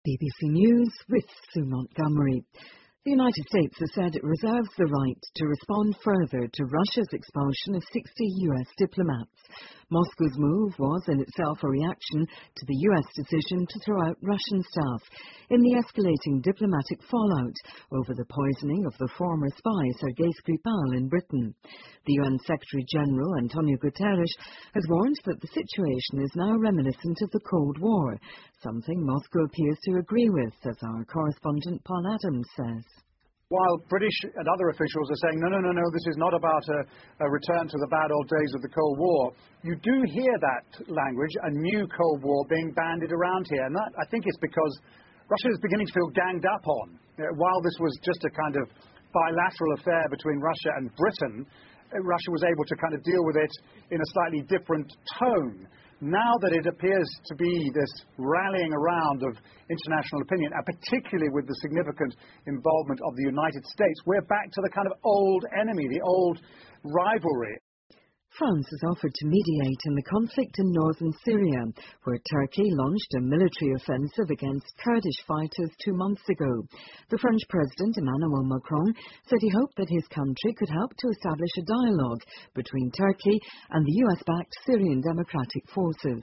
BBC News with Sue Montgomery. The United States has said it reserves the right to respond further to Russia's expulsion of 60 US diplomats. Moscow's move was in itself a reaction to the US decision to throw out Russian staff in the escalating diplomatic fallout over the poisoning of the former spy Sergei Skripal in Britain. The UN Secretary-General Antonio Guterres has warned that the situation is now reminiscent of the Cold War, something Moscow appears to agree with, as our correspondent Paul Adams says. While British and other officials are saying, no, this is not about a return to the bad old days of the Cold War, you do hear that language, a new Cold War, being bandied around here. And that, I think, is because Russia is beginning to feel ganged up on. While this was just a kind of bilateral affair between Russia and Britain, Russia was able to kind of deal with it in a slightly different tone. Now that it appears to be this rallying around of international opinion, and particularly with the significant involvement of the United States, we're back to the kind of old enemy, the old rivalry. France has offered to mediate in the conflict in northern Syria, where Turkey launched a military offensive against Kurdish fighters 2 months ago. The French President Emmanuel Macron said he hoped that his country could help to establish a dialogue between Turkey and the US-backed Syrian Democratic Forces.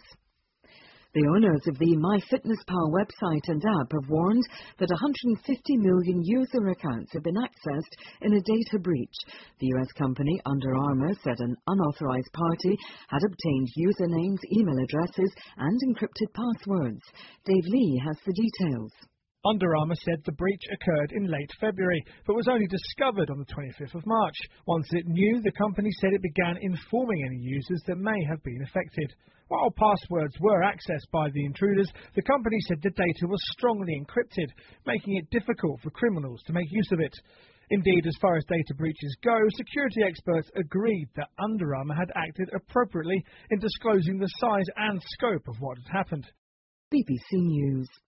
The owners of the MyFitnessPal website and app have warned that 150 million user accounts have been accessed in a data breach. The US company Under Armour said an unauthorized party had obtained usernames, email addresses and encrypted passwords. Dave Lee has the details. Under Armour said the breach occurred in late February, but was only discovered on the 25th of March. Once it knew, the company said it began informing any users that may have been affected. While passwords were accessed by the intruders, the company said the data was strongly encrypted, making it difficult for criminals to make use of it. Indeed, as far as data breaches go, security experts agreed that Under Armour had acted appropriately in disclosing the size and scope of what had happened. BBC News.